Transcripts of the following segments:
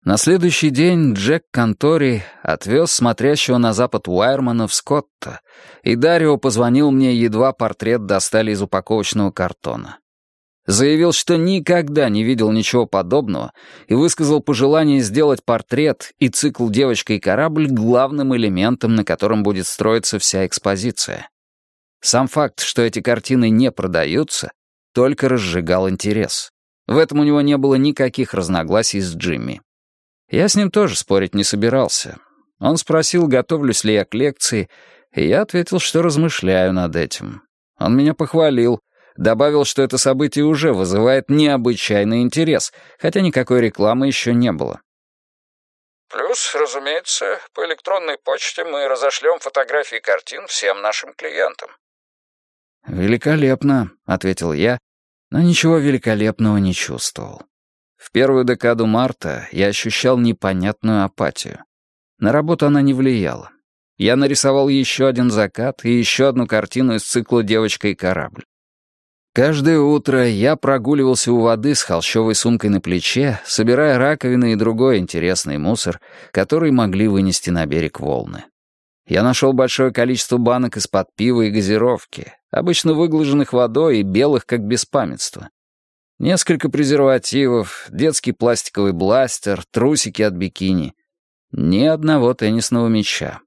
На следующий день Джек Контори отвез смотрящего на запад Уайермана в Скотта, и Дарио позвонил мне, едва портрет достали из упаковочного картона. Заявил, что никогда не видел ничего подобного, и высказал пожелание сделать портрет и цикл «Девочка и корабль» главным элементом, на котором будет строиться вся экспозиция. Сам факт, что эти картины не продаются, только разжигал интерес. В этом у него не было никаких разногласий с Джимми. Я с ним тоже спорить не собирался. Он спросил, готовлюсь ли я к лекции, и я ответил, что размышляю над этим. Он меня похвалил, добавил, что это событие уже вызывает необычайный интерес, хотя никакой рекламы еще не было. Плюс, разумеется, по электронной почте мы разошлем фотографии картин всем нашим клиентам. «Великолепно», — ответил я, но ничего великолепного не чувствовал. В первую декаду марта я ощущал непонятную апатию. На работу она не влияла. Я нарисовал еще один закат и еще одну картину из цикла «Девочка и корабль». Каждое утро я прогуливался у воды с холщовой сумкой на плече, собирая раковины и другой интересный мусор, который могли вынести на берег волны. Я нашел большое количество банок из-под пива и газировки, обычно выглаженных водой и белых как беспамятство. Несколько презервативов, детский пластиковый бластер, трусики от бикини. Ни одного теннисного мяча.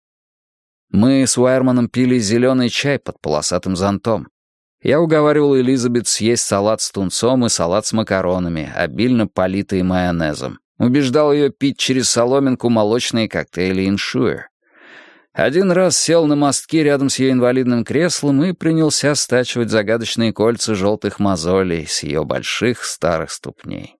Мы с Уайерманом пили зеленый чай под полосатым зонтом. Я уговаривал Элизабет съесть салат с тунцом и салат с макаронами, обильно политые майонезом. Убеждал ее пить через соломинку молочные коктейли «Иншуер». Один раз сел на мостки рядом с ее инвалидным креслом и принялся стачивать загадочные кольца желтых мозолей с ее больших старых ступней.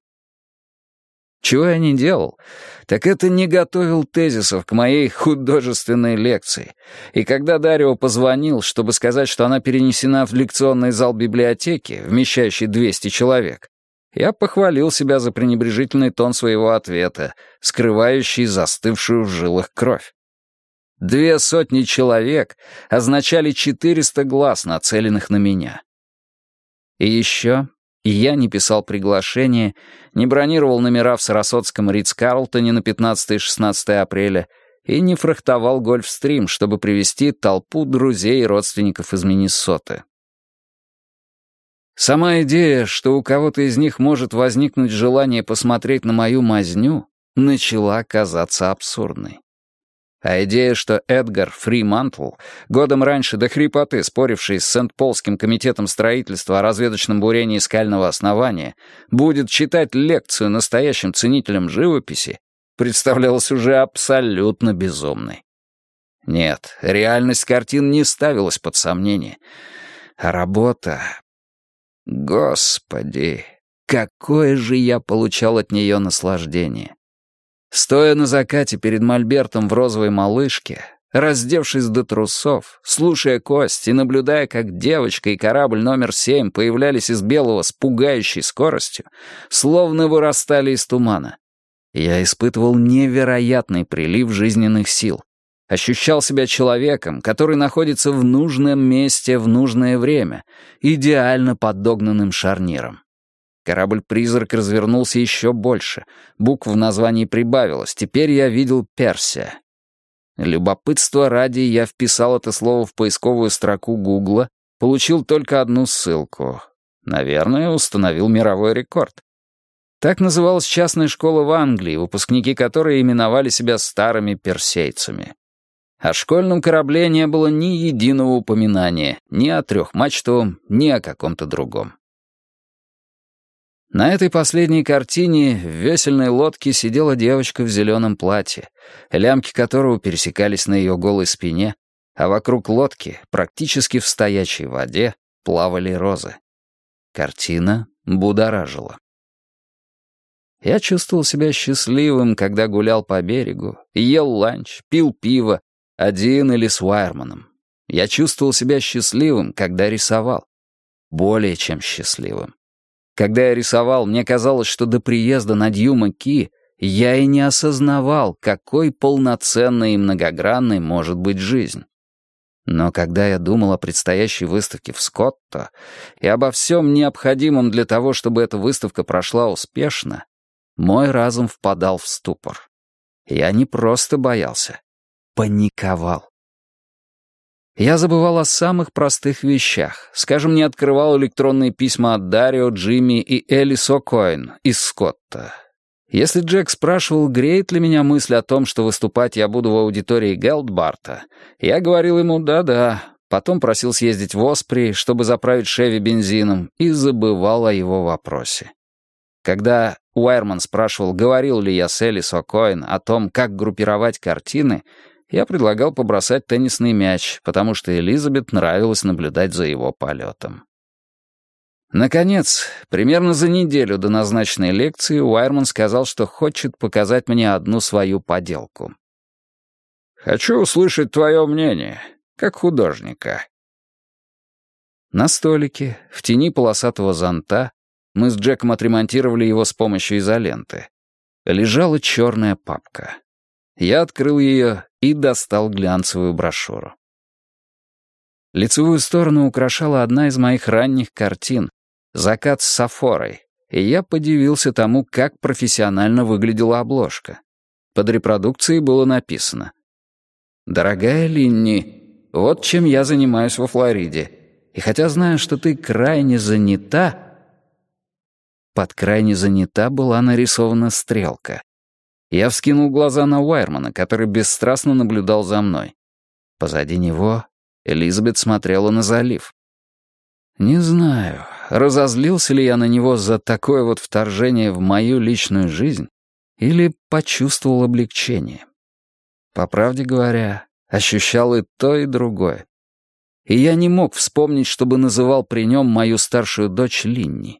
Чего я не делал, так это не готовил тезисов к моей художественной лекции. И когда Дарио позвонил, чтобы сказать, что она перенесена в лекционный зал библиотеки, вмещающий 200 человек, я похвалил себя за пренебрежительный тон своего ответа, скрывающий застывшую в жилах кровь. 200 человек означали 400 глаз, нацеленных на меня. И еще я не писал приглашения, не бронировал номера в сарасотском Ритц-Карлтоне на 15 и 16 апреля и не фрахтовал Гольфстрим, чтобы привезти толпу друзей и родственников из Миннесоты. Сама идея, что у кого-то из них может возникнуть желание посмотреть на мою мазню, начала казаться абсурдной. А идея, что Эдгар Фримантл, годом раньше до хрипоты споривший с Сент-Полским комитетом строительства о разведочном бурении скального основания, будет читать лекцию настоящим ценителям живописи, представлялась уже абсолютно безумной. Нет, реальность картин не ставилась под сомнение. А работа... Господи, какое же я получал от нее наслаждение! Стоя на закате перед мольбертом в розовой малышке, раздевшись до трусов, слушая кость и наблюдая, как девочка и корабль номер 7 появлялись из белого с пугающей скоростью, словно вырастали из тумана, я испытывал невероятный прилив жизненных сил, ощущал себя человеком, который находится в нужном месте в нужное время, идеально подогнанным шарниром. Корабль-призрак развернулся еще больше. Букв в названии прибавилось. Теперь я видел Персия. Любопытство ради я вписал это слово в поисковую строку Гугла, получил только одну ссылку. Наверное, установил мировой рекорд. Так называлась частная школа в Англии, выпускники которой именовали себя старыми персейцами. О школьном корабле не было ни единого упоминания, ни о трехмачтовом, ни о каком-то другом. На этой последней картине в весельной лодке сидела девочка в зеленом платье, лямки которого пересекались на ее голой спине, а вокруг лодки, практически в стоячей воде, плавали розы. Картина будоражила. Я чувствовал себя счастливым, когда гулял по берегу, ел ланч, пил пиво, один или с Уайерманом. Я чувствовал себя счастливым, когда рисовал. Более чем счастливым. Когда я рисовал, мне казалось, что до приезда на Дьюма-Ки я и не осознавал, какой полноценной и многогранной может быть жизнь. Но когда я думал о предстоящей выставке в Скотто и обо всем необходимом для того, чтобы эта выставка прошла успешно, Мой разум впадал в ступор. Я не просто боялся, паниковал. Я забывал о самых простых вещах. Скажем, не открывал электронные письма от Дарио, Джимми и Элис О'Коин из Скотта. Если Джек спрашивал, греет ли меня мысль о том, что выступать я буду в аудитории Гелдбарта, я говорил ему «да-да», потом просил съездить в Оспри, чтобы заправить Шеви бензином, и забывал о его вопросе. Когда Уайерман спрашивал, говорил ли я с Элис О'Коин о том, как группировать картины, я предлагал побросать теннисный мяч, потому что Элизабет нравилось наблюдать за его полетом. Наконец, примерно за неделю до назначенной лекции Уайерман сказал, что хочет показать мне одну свою поделку. «Хочу услышать твое мнение, как художника». На столике, в тени полосатого зонта, мы с Джеком отремонтировали его с помощью изоленты, лежала черная папка. Я открыл ее и достал глянцевую брошюру. Лицевую сторону украшала одна из моих ранних картин «Закат с Сафорой», и я подивился тому, как профессионально выглядела обложка. Под репродукцией было написано: «Дорогая Линни, вот чем я занимаюсь во Флориде, и хотя знаю, что ты крайне занята...» Под «крайне занята» была нарисована стрелка. Я вскинул глаза на Уайермана, который бесстрастно наблюдал за мной. Позади него Элизабет смотрела на залив. Не знаю, разозлился ли я на него за такое вот вторжение в мою личную жизнь или почувствовал облегчение. По правде говоря, ощущал и то, и другое. И я не мог вспомнить, чтобы называл при нем мою старшую дочь Линни.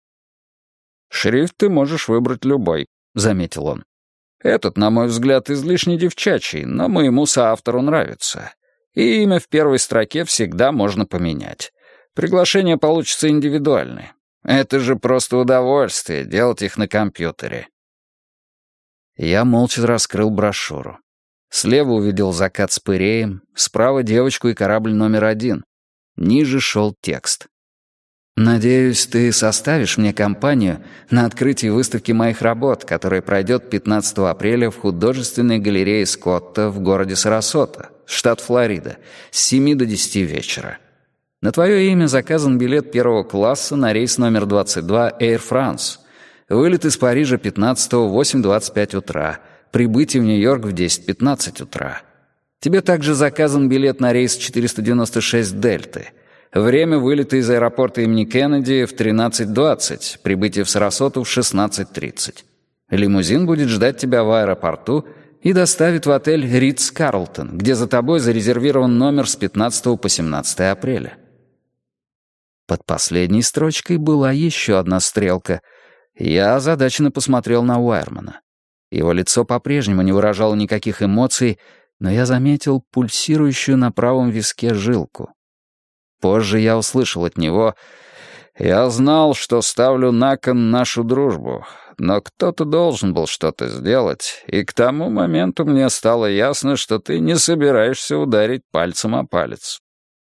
«Шрифт ты можешь выбрать любой», — заметил он. «Этот, на мой взгляд, излишне девчачий, но моему соавтору нравится. И имя в первой строке всегда можно поменять. Приглашения получатся индивидуальные. Это же просто удовольствие — делать их на компьютере». Я молча раскрыл брошюру. Слева увидел закат с Пыреем, справа девочку и корабль номер 1. Ниже шел текст. «Надеюсь, ты составишь мне компанию на открытии выставки моих работ, которая пройдет 15 апреля в художественной галерее Скотта в городе Сарасота, штат Флорида, с 7 до 10 вечера. На твое имя заказан билет первого класса на рейс номер 22 Air France. Вылет из Парижа 15-го в 8:25 утра, прибытие в Нью-Йорк в 10:15 утра. Тебе также заказан билет на рейс 496 Дельты. Время вылета из аэропорта имени Кеннеди в 13:20, прибытие в Сарасоту в 16:30. Лимузин будет ждать тебя в аэропорту и доставит в отель «Ритц-Карлтон», где за тобой зарезервирован номер с 15 по 17 апреля. Под последней строчкой была еще одна стрелка. Я озадаченно посмотрел на Уайермана. Его лицо по-прежнему не выражало никаких эмоций, но я заметил пульсирующую на правом виске жилку. Позже я услышал от него: «Я знал, что ставлю на кон нашу дружбу, но кто-то должен был что-то сделать, и к тому моменту мне стало ясно, что ты не собираешься ударить пальцем о палец».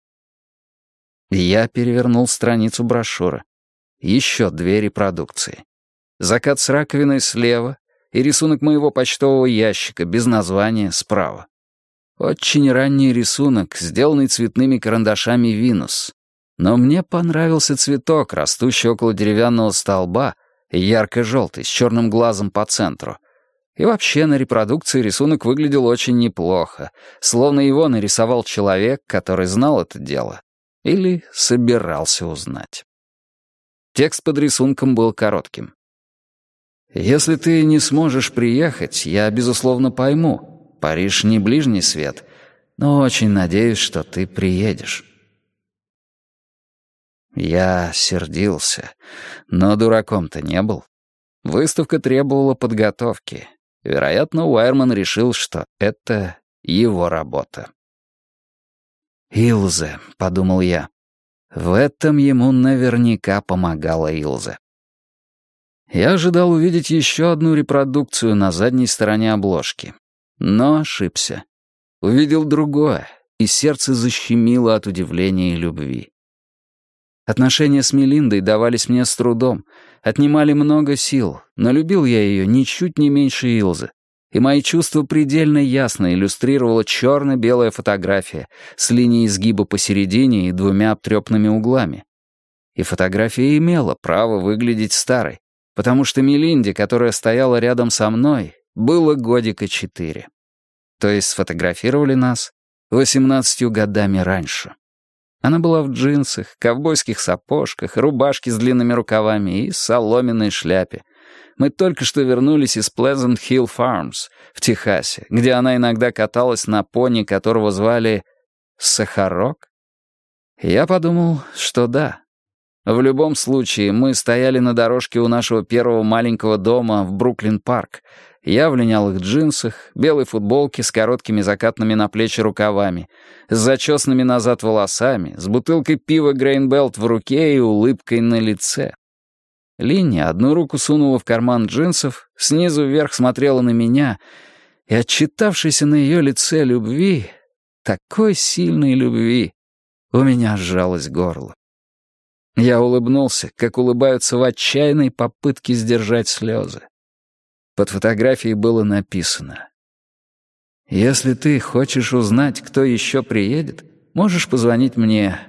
Я перевернул страницу брошюры. Еще 2 репродукции. Закат с раковиной слева и рисунок моего почтового ящика без названия справа. Очень ранний рисунок, сделанный цветными карандашами «Винус». Но мне понравился цветок, растущий около деревянного столба, ярко-желтый, с черным глазом по центру. И вообще на репродукции рисунок выглядел очень неплохо, словно его нарисовал человек, который знал это дело или собирался узнать. Текст под рисунком был коротким. «Если ты не сможешь приехать, я, безусловно, пойму. Париж не ближний свет, но очень надеюсь, что ты приедешь». Я сердился, но дураком-то не был. Выставка требовала подготовки. Вероятно, Уайерман решил, что это его работа. «Илзе», — подумал я. В этом ему наверняка помогала Илзе. Я ожидал увидеть еще одну репродукцию на задней стороне обложки. Но ошибся. Увидел другое, и сердце защемило от удивления и любви. Отношения с Мелиндой давались мне с трудом, отнимали много сил, но любил я ее ничуть не меньше Илзы. И мои чувства предельно ясно иллюстрировала черно-белая фотография с линией изгиба посередине и двумя обтрепанными углами. И фотография имела право выглядеть старой, потому что Мелинде, которая стояла рядом со мной, было годика 4. То есть сфотографировали нас 18 годами раньше. Она была в джинсах, ковбойских сапожках, рубашке с длинными рукавами и соломенной шляпе. Мы только что вернулись из Pleasant Hill Farms в Техасе, где она иногда каталась на пони, которого звали Сахарок. Я подумал, что да. В любом случае, мы стояли на дорожке у нашего первого маленького дома в Бруклин-парк. Я в линялых джинсах, белой футболке с короткими закатными на плечи рукавами, с зачесанными назад волосами, с бутылкой пива Грейнбелт в руке и улыбкой на лице. Линни одну руку сунула в карман джинсов, снизу вверх смотрела на меня, и, отчитавшейся на ее лице любви, такой сильной любви, у меня сжалось горло. Я улыбнулся, как улыбаются в отчаянной попытке сдержать слезы. Под фотографией было написано: «Если ты хочешь узнать, кто еще приедет, можешь позвонить мне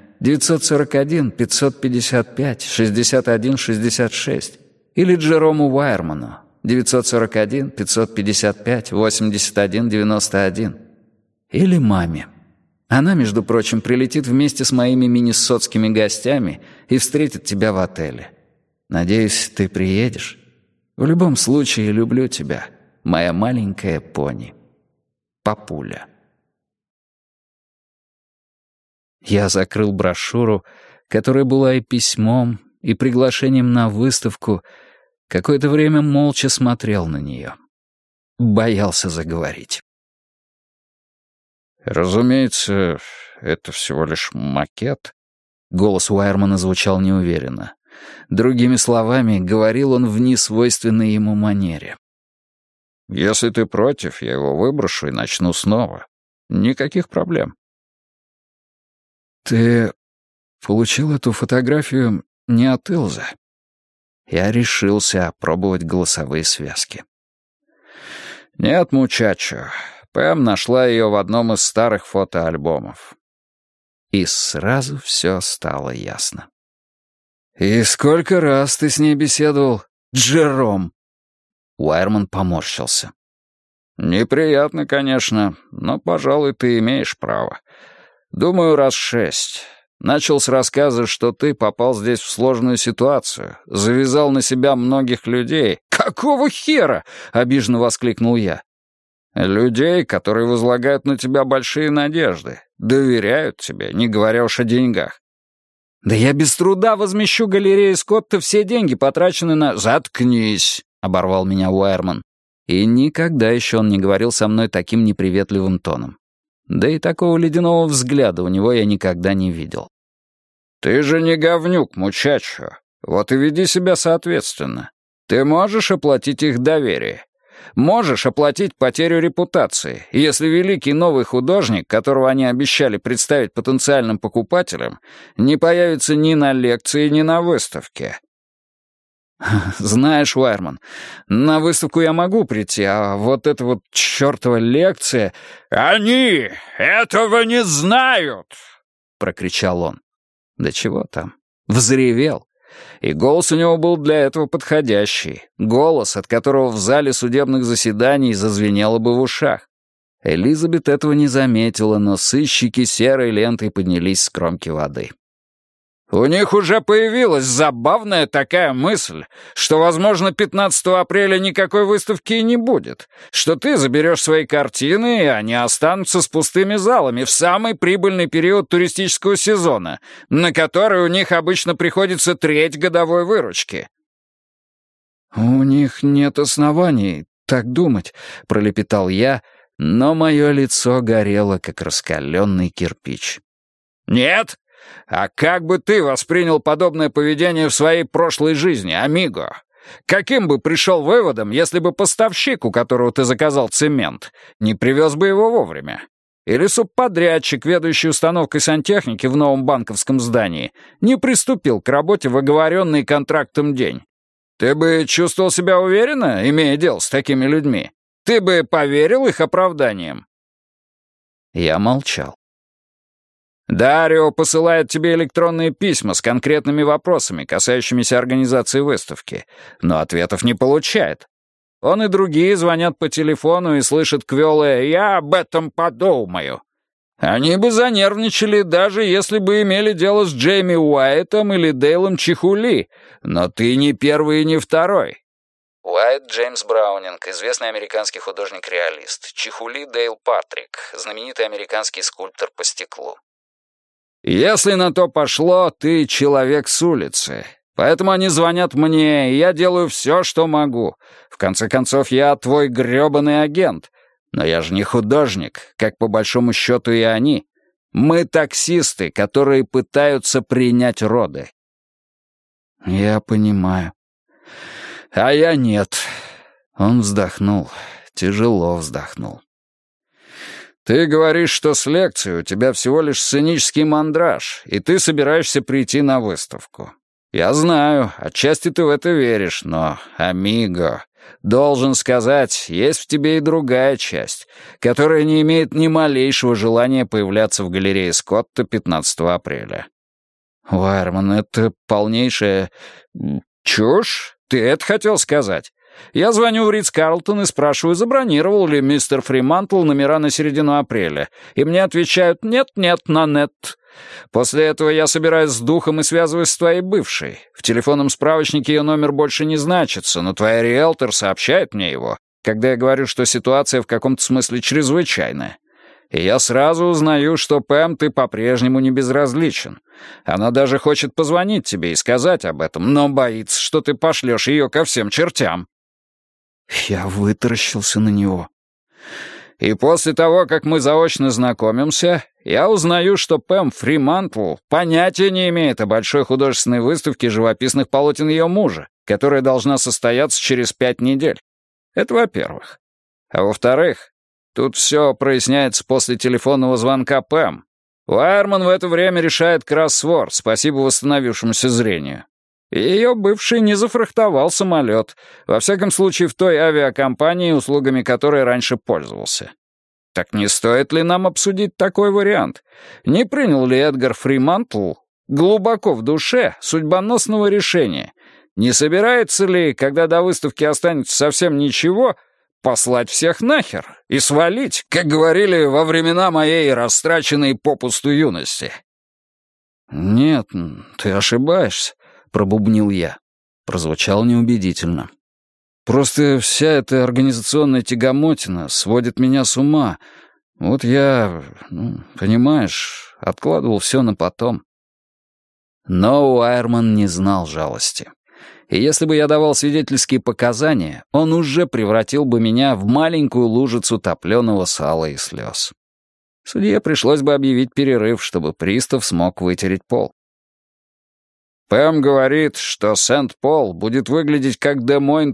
941-555-61-66 или Джерому Уайерману 941-555-81-91 или маме. Она, между прочим, прилетит вместе с моими миннесотскими гостями и встретит тебя в отеле. Надеюсь, ты приедешь. В любом случае, люблю тебя, моя маленькая пони. Папуля». Я закрыл брошюру, которая была и письмом, и приглашением на выставку, какое-то время молча смотрел на нее. Боялся заговорить. «Разумеется, это всего лишь макет». Голос Уайермана звучал неуверенно. Другими словами, говорил он в несвойственной ему манере. «Если ты против, я его выброшу и начну снова. Никаких проблем». «Ты получил эту фотографию не от Илзы?» Я решился опробовать голосовые связки. «Нет, мучачо. Пэм нашла ее в одном из старых фотоальбомов». И сразу все стало ясно. «И сколько раз ты с ней беседовал, Джером?» Уайерман поморщился. «Неприятно, конечно, но, пожалуй, ты имеешь право. Думаю, раз 6. Начал с рассказа, что ты попал здесь в сложную ситуацию, завязал на себя многих людей». «Какого хера?» — обиженно воскликнул я. «Людей, которые возлагают на тебя большие надежды, доверяют тебе, не говоря уж о деньгах». «Да я без труда возмещу галерее Скотта все деньги, потраченные на...» «Заткнись», — оборвал меня Уайерман. И никогда еще он не говорил со мной таким неприветливым тоном. Да и такого ледяного взгляда у него я никогда не видел. «Ты же не говнюк, мучачо. Вот и веди себя соответственно. Ты можешь оплатить их доверие. Можешь оплатить потерю репутации, если великий новый художник, которого они обещали представить потенциальным покупателям, не появится ни на лекции, ни на выставке». «Знаешь, Уайерман, на выставку я могу прийти, а вот эта вот чертова лекция...» «Они этого не знают!» — прокричал он. Да чего там? Взревел. И голос у него был для этого подходящий. Голос, от которого в зале судебных заседаний зазвенело бы в ушах. Элизабет этого не заметила, но сыщики серой лентой поднялись с кромки воды. «У них уже появилась забавная такая мысль, что, возможно, 15 апреля никакой выставки и не будет, что ты заберешь свои картины, и они останутся с пустыми залами в самый прибыльный период туристического сезона, на который у них обычно приходится треть годовой выручки». «У них нет оснований так думать», — пролепетал я, но мое лицо горело, как раскаленный кирпич. «Нет? А как бы ты воспринял подобное поведение в своей прошлой жизни, амиго? Каким бы пришел выводом, если бы поставщик, у которого ты заказал цемент, не привез бы его вовремя? Или субподрядчик, ведущий установкой сантехники в новом банковском здании, не приступил к работе в оговоренный контрактом день? Ты бы чувствовал себя уверенно, имея дело с такими людьми? Ты бы поверил их оправданиям?» Я молчал. «Дарио посылает тебе электронные письма с конкретными вопросами, касающимися организации выставки, но ответов не получает. Он и другие звонят по телефону и слышат квелое «Я об этом подумаю». Они бы занервничали, даже если бы имели дело с Джейми Уайтом или Дейлом Чихули, но ты не первый и не второй». Уайт Джеймс Браунинг, известный американский художник-реалист. Чихули Дейл Патрик, знаменитый американский скульптор по стеклу. «Если на то пошло, ты человек с улицы. Поэтому они звонят мне, и я делаю все, что могу. В конце концов, я твой грёбаный агент. Но я же не художник, как по большому счету и они. Мы таксисты, которые пытаются принять роды». «Я понимаю». «А я нет». Он вздохнул, тяжело вздохнул. «Ты говоришь, что с лекцией у тебя всего лишь сценический мандраж, и ты собираешься прийти на выставку. Я знаю, отчасти ты в это веришь, но, амиго, должен сказать, есть в тебе и другая часть, которая не имеет ни малейшего желания появляться в галерее Скотта 15 апреля. Уайерман, это полнейшая чушь? Ты это хотел сказать? Я звоню в Ритц-Карлтон и спрашиваю, забронировал ли мистер Фримантл номера на середину апреля, и мне отвечают «нет-нет, Нанет». После этого я собираюсь с духом и связываюсь с твоей бывшей. В телефонном справочнике ее номер больше не значится, но твоя риэлтор сообщает мне его, когда я говорю, что ситуация в каком-то смысле чрезвычайная. И я сразу узнаю, что Пэм ты по-прежнему не безразличен. Она даже хочет позвонить тебе и сказать об этом, но боится, что ты пошлешь ее ко всем чертям. Я вытаращился на него. И после того, как мы заочно знакомимся, я узнаю, что Пэм Фримантл понятия не имеет о большой художественной выставке живописных полотен ее мужа, которая должна состояться через 5 недель. Это во-первых. А во-вторых, тут все проясняется после телефонного звонка Пэм. Уайерман в это время решает кроссворд, спасибо восстановившемуся зрению. Ее бывший не зафрахтовал самолет, во всяком случае в той авиакомпании, услугами которой раньше пользовался. Так не стоит ли нам обсудить такой вариант? Не принял ли Эдгар Фримантл глубоко в душе судьбоносного решения? Не собирается ли, когда до выставки останется совсем ничего, послать всех нахер и свалить, как говорили во времена моей растраченной попусту юности? «Нет, ты ошибаешься», — пробубнил я. Прозвучало неубедительно. «Просто вся эта организационная тягомотина сводит меня с ума. Вот я, понимаешь, откладывал все на потом». Но Уайерман не знал жалости. И если бы я давал свидетельские показания, он уже превратил бы меня в маленькую лужицу топленого сала и слез. Судье пришлось бы объявить перерыв, чтобы пристав смог вытереть пол. Пэм говорит, что Сент-Пол будет выглядеть как Де-Мойн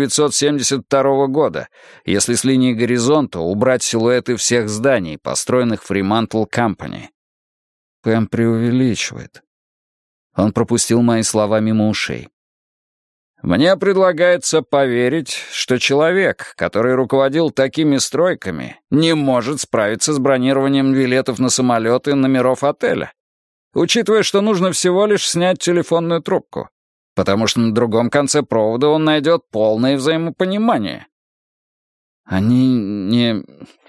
1972 года, если с линии горизонта убрать силуэты всех зданий, построенных Фримантл Компани. Пэм преувеличивает. Он пропустил мои слова мимо ушей. Мне предлагается поверить, что человек, который руководил такими стройками, не может справиться с бронированием билетов на самолеты номеров отеля, учитывая, что нужно всего лишь снять телефонную трубку, потому что на другом конце провода он найдет полное взаимопонимание. Они не...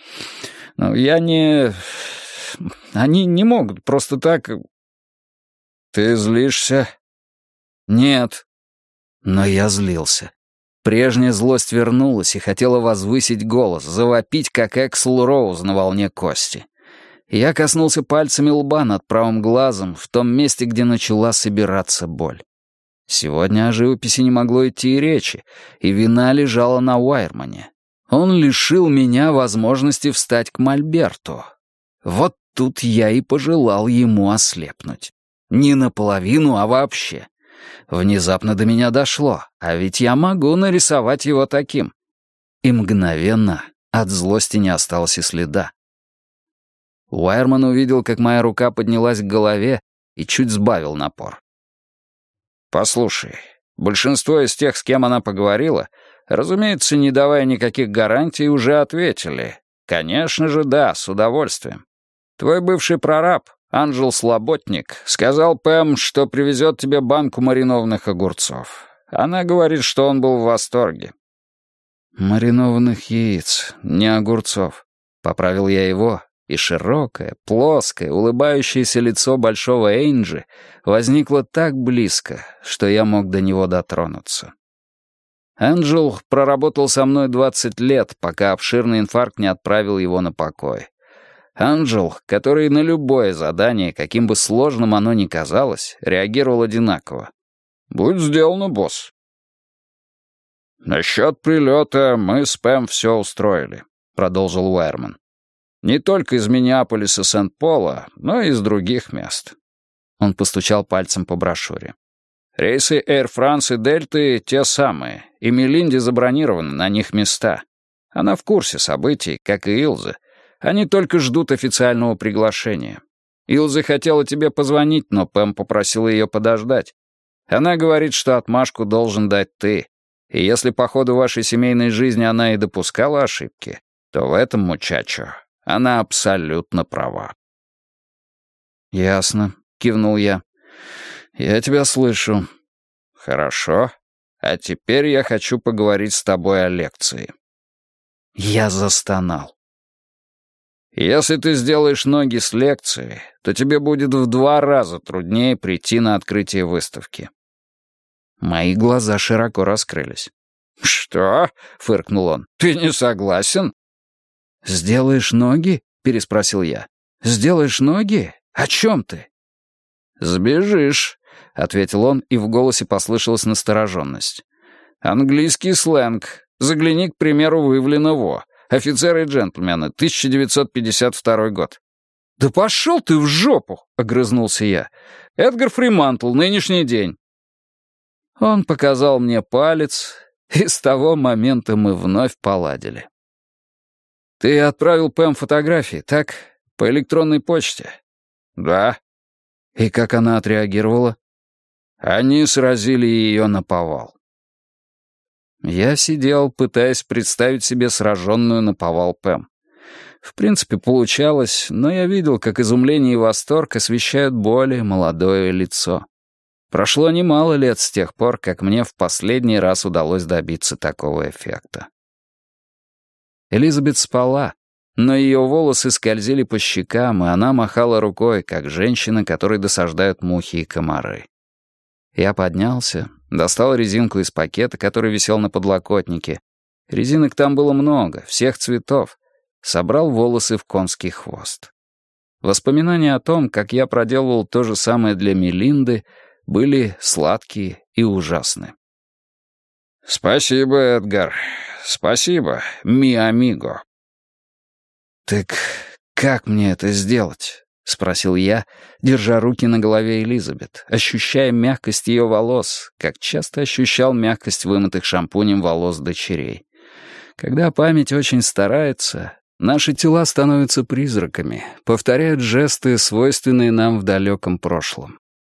Они не могут просто так... Ты злишься? Нет. Но я злился. Прежняя злость вернулась и хотела возвысить голос, завопить, как Эксел Роуз на волне кости. Я коснулся пальцами лба над правым глазом, в том месте, где начала собираться боль. Сегодня о живописи не могло идти и речи, и вина лежала на Уайермане. Он лишил меня возможности встать к мольберту. Вот тут я и пожелал ему ослепнуть. Не наполовину, а вообще. Внезапно до меня дошло, а ведь я могу нарисовать его таким. И мгновенно от злости не осталось и следа. Уайерман увидел, как моя рука поднялась к голове и чуть сбавил напор. «Послушай, Большинство из тех, с кем она поговорила, разумеется, не давая никаких гарантий, уже ответили. Конечно же, да, с удовольствием. Твой бывший прораб, Анджел Слаботник, сказал Пэм, что привезет тебе банку маринованных огурцов. Она говорит, что он был в восторге. «Маринованных яиц, не огурцов», — поправил я его, и широкое, плоское, улыбающееся лицо большого Эйнджи возникло так близко, что я мог до него дотронуться. Энджел проработал со мной 20 лет, пока обширный инфаркт не отправил его на покой. Энджел, который на любое задание, каким бы сложным оно ни казалось, реагировал одинаково. «Будет сделано, босс». «Насчет прилета мы с Пэм все устроили», — продолжил Уайерман. «Не только из Миннеаполиса, Сент-Пола, но и из других мест». Он постучал пальцем по брошюре. «Рейсы Air France и Дельты те самые, и Мелинде забронированы на них места. Она в курсе событий, как и Илза. Они только ждут официального приглашения. Илза хотела тебе позвонить, но Пэм попросила ее подождать. Она говорит, что отмашку должен дать ты. И если по ходу вашей семейной жизни она и допускала ошибки, то в этом, мучачо, она абсолютно права». «Ясно», — кивнул я. «Я тебя слышу». «Хорошо. А теперь я хочу поговорить с тобой о лекции». Я застонал. «Если ты сделаешь ноги с лекции, то тебе будет в 2 раза труднее прийти на открытие выставки». Мои глаза широко раскрылись. «Что?» — фыркнул он. «Ты не согласен?» «Сделаешь ноги?» — переспросил я. «Сделаешь ноги? О чем ты?» «Сбежишь», — ответил он, и в голосе послышалась настороженность. «Английский сленг. Загляни, к примеру, в Ивлина Во. Офицеры и джентльмены, 1952 год». «Да пошел ты в жопу!» — огрызнулся я. «Эдгар Фримантл, нынешний день». Он показал мне палец, и с того момента мы вновь поладили. «Ты отправил Пэм фотографии, так? По электронной почте?» «Да». «И как она отреагировала?» «Они сразили ее наповал». Я сидел, пытаясь представить себе сраженную наповал Пэм. В принципе, получалось, но я видел, как изумление и восторг освещают более молодое лицо. Прошло немало лет с тех пор, как мне в последний раз удалось добиться такого эффекта. Элизабет спала, но ее волосы скользили по щекам, и она махала рукой, как женщина, которой досаждают мухи и комары. Я поднялся, достал резинку из пакета, который висел на подлокотнике. Резинок там было много, всех цветов. Собрал волосы в конский хвост. Воспоминания о том, как я проделывал то же самое для Мелинды, были сладкие и ужасны. «Спасибо, Эдгар. Спасибо, ми амиго». «Так как мне это сделать?» — спросил я, держа руки на голове Элизабет, ощущая мягкость ее волос, как часто ощущал мягкость вымытых шампунем волос дочерей. Когда память очень старается, наши тела становятся призраками, повторяют жесты, свойственные нам в далеком прошлом.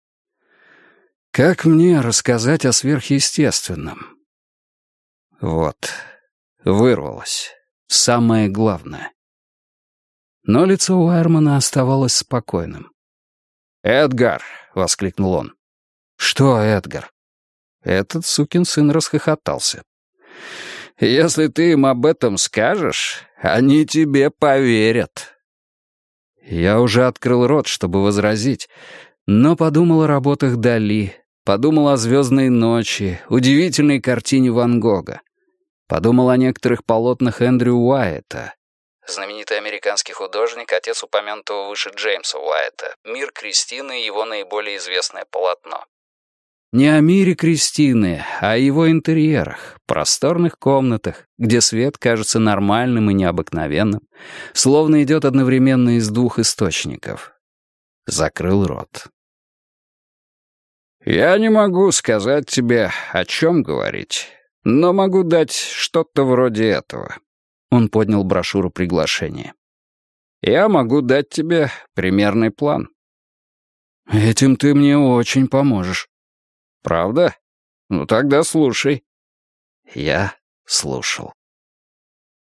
Как мне рассказать о сверхъестественном? Вот, вырвалось. Самое главное. Но лицо Уайермана оставалось спокойным. «Эдгар!» — воскликнул он. «Что, Эдгар?» Этот сукин сын расхохотался. «Если ты им об этом скажешь, они тебе поверят». Я уже открыл рот, чтобы возразить, но подумал о работах Дали, подумал о «Звездной ночи», удивительной картине Ван Гога. Подумал о некоторых полотнах Эндрю Уайета. Знаменитый американский художник, отец упомянутого выше Джеймса Уайета. «Мир Кристины» — его наиболее известное полотно. Не о мире Кристины, а о его интерьерах, просторных комнатах, где свет кажется нормальным и необыкновенным, словно идет одновременно из 2 источников. Закрыл рот. «Я не могу сказать тебе, о чем говорить, но могу дать что-то вроде этого». Он поднял брошюру приглашения. «Я могу дать тебе примерный план». «Этим ты мне очень поможешь». «Правда? Ну тогда слушай. Я слушал.